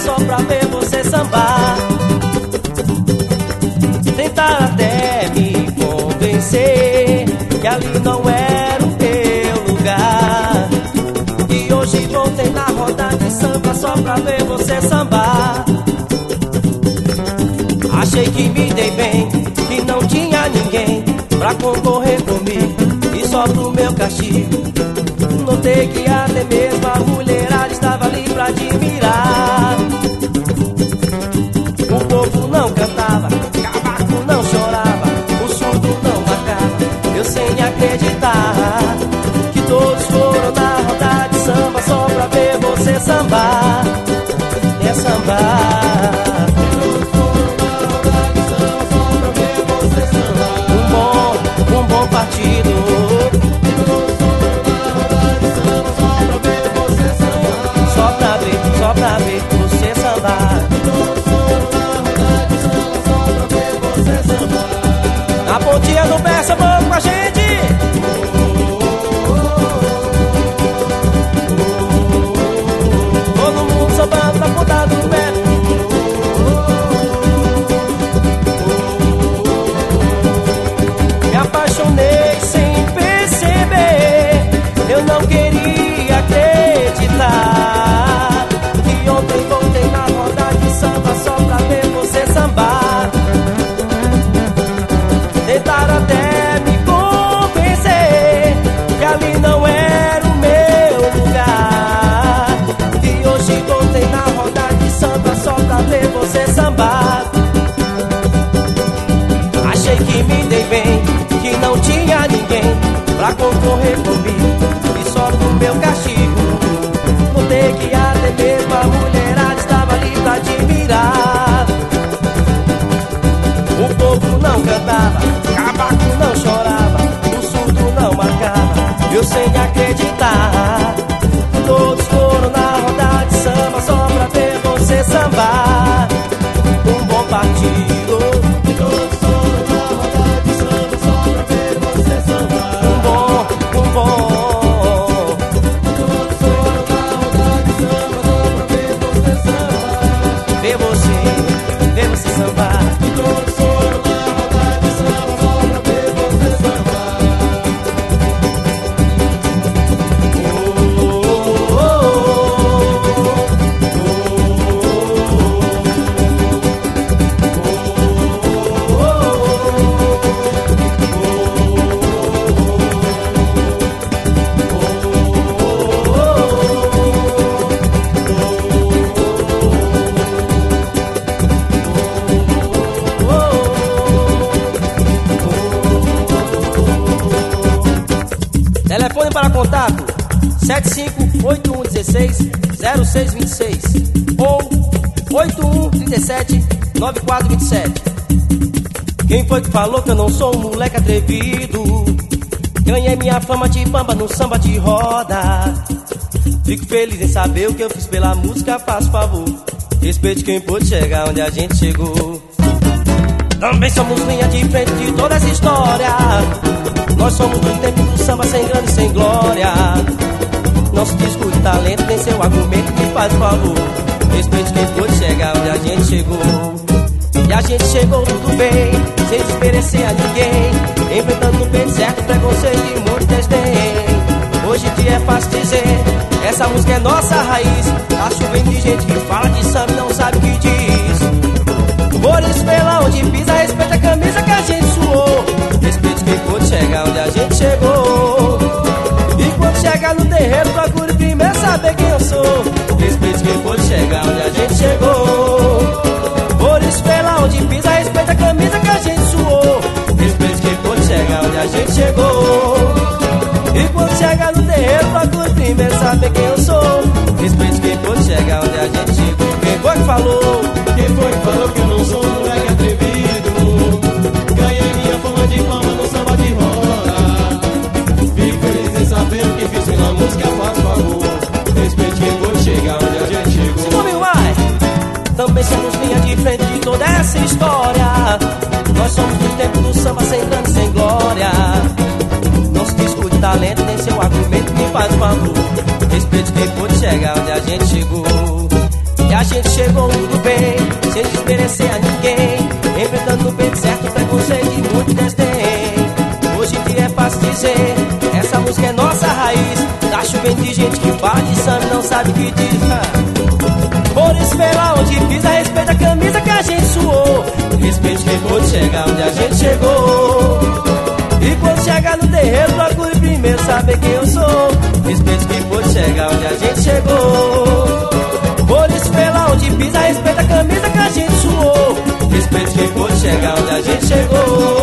só pra ver você sambar. Tentaram até me convencer que ali não era o meu lugar. E hoje voltei na roda de samba só pra ver você sambar. Achei que me dei bem, que não tinha ninguém pra concorrer comigo, e só pro meu castigo notei que até mesmo a mulherada estava ali pra admirar. O povo não cantava, cavaco não chorava, o surdo não marcava, eu sem acreditar que todos foram na roda de samba só pra ver você sambar. É sambar. Um bom partido. Só pra ver você sambar. Na pontinha do pé, sambando com a gente. Todo mundo sambando na ponta do pé. Me apaixonei sem perceber, eu não queria acreditar que ontem voltei na roda de samba só pra ver você sambar. Tentaram até me convencer que ali não era o meu lugar. E hoje voltei na roda de samba só pra ver você sambar. Achei que me dei bem, que não tinha ninguém pra concorrer comigo, e só pro meu castigo notei que até mesmo a mulherada estava ali pra admirar. O povo não cantava, cavaco não chorava, o surdo não marcava, eu sem acreditar. Todos foram na roda de samba só pra ver você sambar. Um bom partido. Todos foram na roda de samba só pra ver você sambar. Um bom. Todos foram na roda de samba só pra ver você sambar. Ver você sambar. Todos foram na roda de samba só pra ver você sambar. Telefone para contato 7581160626 ou 81379427. Quem foi que falou que eu não sou um moleque atrevido? Ganhei minha fama de bamba no samba de roda. Fico feliz em saber o que eu fiz pela música, faço favor. Respeite quem pôde chegar onde a gente chegou. Também somos linha de frente de toda essa história. Nós somos do tempo do samba sem grana e sem glória. Não se discute talento nem seu argumento, me faz favor. Respeite quem pôde chegar onde a gente chegou. E a gente chegou tudo bem, sem desmerecer a ninguém, enfrentando no peito certo preconceito e muito desdém. Hoje em dia é fácil dizer, essa música é nossa raiz. Tá chovendo de gente que fala de samba e não sabe o que diz. Por isso, pela onde pisa, respeita a camisa que a gente suou. Respeite quem pôde chegar onde a gente chegou. E quando chegar no terreiro, procure primeiro saber quem eu sou. Respeite quem pôde chegar onde a gente chegou. Por isso, pela onde pisa, respeita a camisa que a gente suou. Respeite quem pôde chegar onde a gente chegou. E quando chegar no terreiro, procure primeiro saber quem eu sou. Respeite quem pôde chegar onde a gente chegou. Quem foi que falou? Quem foi que falou que eu não sou um moleque atrevido? Ganhei minha fama de fama no samba de roda. Fico feliz em saber o que fiz pela música, faz favor. Respeite quem pôde chegar onde a gente chegou. Se come mais. Também somos linha de frente de toda essa história. Nós somos do tempo do samba sem grana e sem glória. Não se discute talento nem seu argumento, me faz favor. Respeite quem pôde chegar onde a gente chegou. E a gente chegou tudo bem, sem desmerecer a ninguém, enfrentando no peito certo preconceito e muito desdém. Hoje em dia é fácil dizer, essa música é nossa raiz. Tá chovendo de gente que fala de samba e não sabe o que diz. Por isso pela onde pisa, respeita a camisa que a gente suou. Respeite quem pôde chegar onde a gente chegou. E quando chegar no terreiro, procure primeiro saber quem eu sou. Respeite quem pôde chegar onde a gente chegou. Por isso pela onde pisa, respeita a camisa que a gente suou. Respeite quem pôde chegar onde a gente chegou.